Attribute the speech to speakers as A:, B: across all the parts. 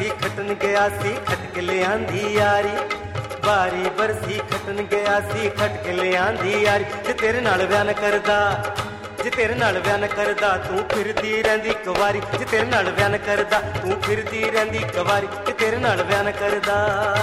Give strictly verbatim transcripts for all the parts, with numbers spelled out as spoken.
A: खटन गया सी खटक ले आंधी यारी, बारी बरसी खटन गया सी खटक ले आंधी यारी। जे तेरे नाल ब्याह करदा, जे तेरे नाल ब्याह करदा तू फिरदी रहिंदी कवारी, जे तेरे नाल ब्याह करदा तू फिरदी रहिंदी कवारी, जे तेरे नाल ब्याह करदा।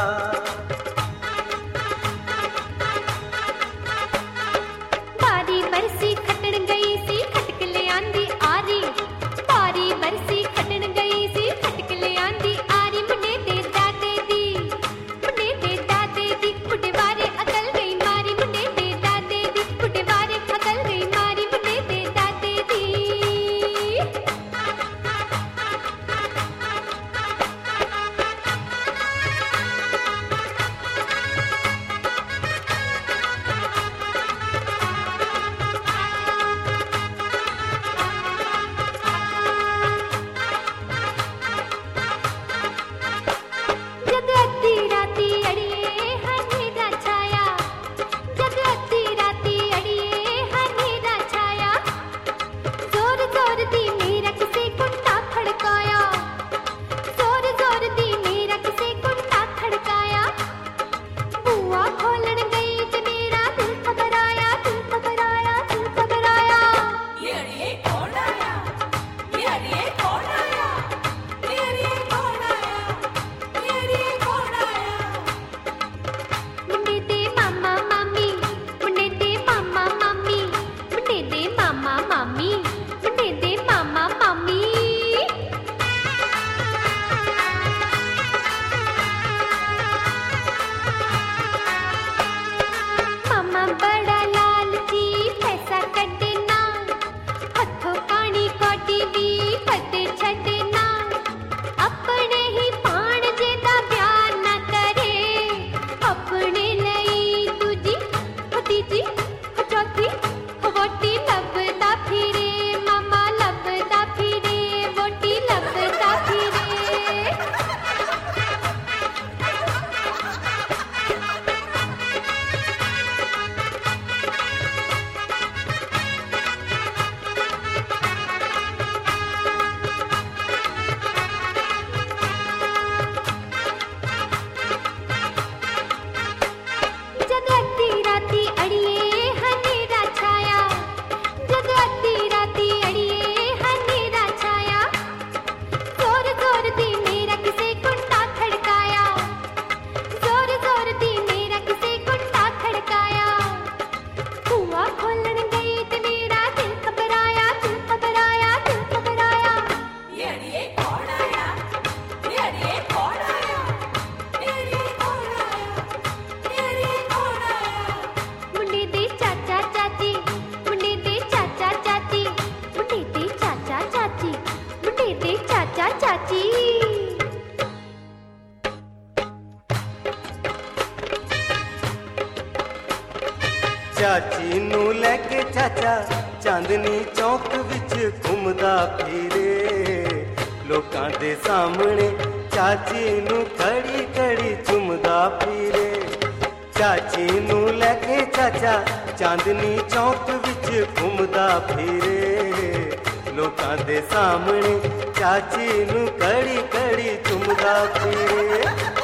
B: बारी बरसी खटन गई सी खटक ले आंधी आरी, बारी बरसी खटन गई सी खटक ले आंधी आरी। मुंडे दे दादे दी, मुंडे दे दादे दी बुढ़े बारे अकल गई मारी, मुंडे दे दादे दी बुढ़े बारे अकल गई मारी, मुंडे दे दादे दी। जद अद्धी राती अड़िए हनेरा छाया, जद अद्धी राती अड़िए हनेरा छाया, जोर जोर दी मेरा किसे कुंडा खड़काया, जोर जोर दी मेरा किसे कुंडा खड़काया। बुआ खोलन गई ते मेरा दिल घबराया, दिल घबराया, दिल घबराया।
C: ये अड़िए कौन आया, ये अड़िए कौन आया, ये अड़िए कौन आया, ये अड़िए कौन आया।
B: मुंडे दे मामा मामी, मुंडे दे मामा मामी, मुंडे दे मामा मामी, मुंडे दे मामा मामी। मामा बड़ा लालची पैसा कड्डना, हथों पानी कोटी भी कदे छड्डना, अपने ही पाण जेदा ब्याह ना करे, अपने ਲਈ दूजी हो तीजी हो चौथी हो वोटी लभदा फिरे, मामा लभदा फिरे, वोटी लभदा फिरे। जद अद्धी राती अड़िए हनेरा छाया, जद अद्धी राती अड़िए हनेरा छाया, जोर जोर दी मेरा किसे कुंडा खड़काया, जोर जोर दी मेरा किसे कुंडा खड़काया। बुआ खोलन गई ते मेरा दिल घबराया, दिल घबराया, दिल घबराया।
C: ये अड़िए कौन आया, ये अड़िए कौन आया, ये अड़िए कौन आया, ये अड़िए कौन आया।
B: मुंडे दे चाचा चाची, मुंडे दे चाचा चाची, मुंडे दे चाचा चाची, मुंडे दे चाचा चाची।
A: चाची नू लैके चाचा चांदनी चौक विच घुमदा फिरे, लोकां दे सामने चाची नू खड़ी खड़ी चुमदा फिरे। चाची नू लैके चाचा चांदनी चौक विच घुमदा फिरे, लोकां दे सामने चाची नू खड़ी खड़ी चुमदा फिरे।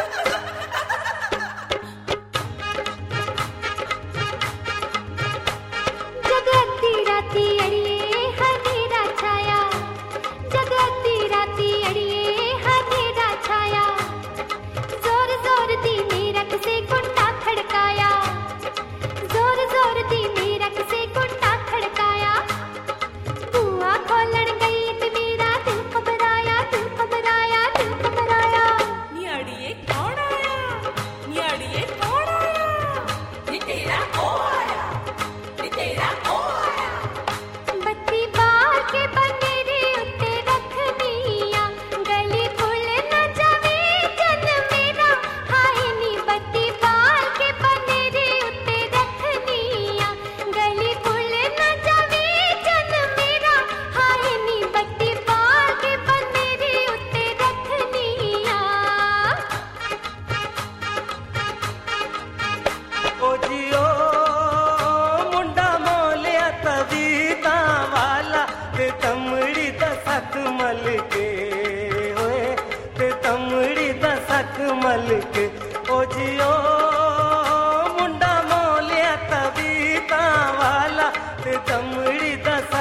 B: जद अद्धी राती अड़िए हनेरा छाया, जद अद्धी राती अड़िए हनेरा छाया, जोर जोर दी मेरा किसे कुंडा खड़काया, जोर जोर दी मेरा किसे कुंडा खड़काया। बुआ खोलन गई ते मेरा दिल घबराया, दिल घबराया, दिल घबराया।
C: ये अड़िए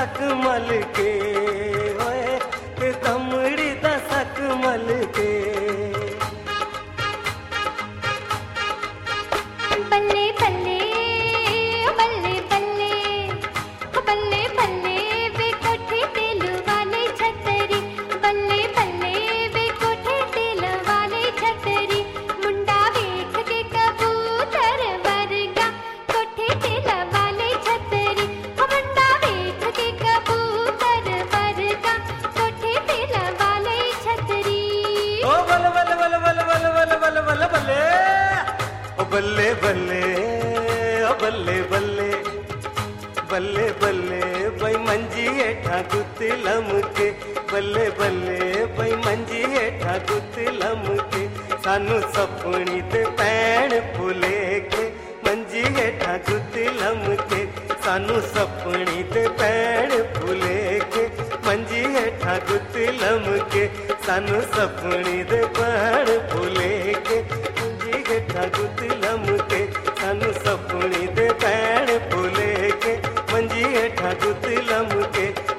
A: सक मल के ओए ते दमड़ी दा सक मल के
B: बल्ले बल्ले बल्ले बल्ले बल्ले बल्ले वे कोठे तेल वाले छतरी बल्ले बल्ले वे कोठे तेल वाले छतरी मुंडा वेख के कबूतर वर्गा कोठे तेल वाले छतरी मुंडा वेख के कबूतर वर्गा कोठे तेल वाले छतरी
A: ओ बल बल बल बल बल बल बल बल बल्ले ओ बल्ले बल्ले ओ बल्ले बल्ले बल्ले बल्ले बई मंजी हेठा गुत लमके बल्ले बल्ले बई मंजी हेठा गुत लमके सानू सपनी ते पैण फुले के मंजी हेठा गुत लमके सानू सपनी ते पैण फुले के मंजी हेठा गुत लमके सानू सपनी ते पैण फुले के मंजी हेठा गुत लमके सानू सपनी ते पैण फुले के मंजी हेठा गुत लमके